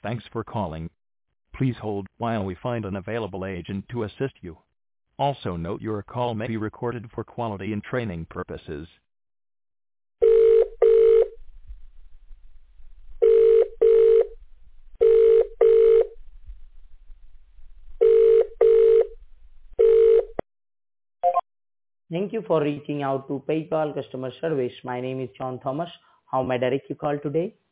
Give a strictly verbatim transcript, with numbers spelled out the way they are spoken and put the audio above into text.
Thanks for calling. Please hold while we find an available agent to assist you. Also note your call may be recorded for quality and training purposes. Thank you for reaching out to PayPal customer service. My name is John Thomas. How may I direct your call today?